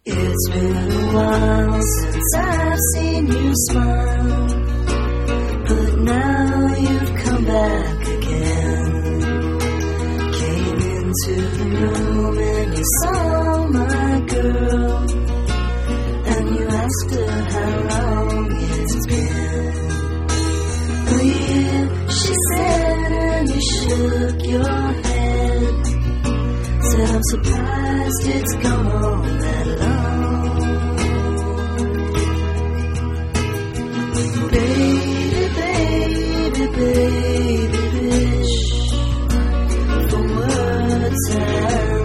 It's been a while since I've seen you smile, but now you've come back again. Came into the room and you saw my girl, and you asked her how long it's been. A year, she said, and you shook your head. Said, I'm surprised it's gone on that long. Baby, baby, baby, wish for words and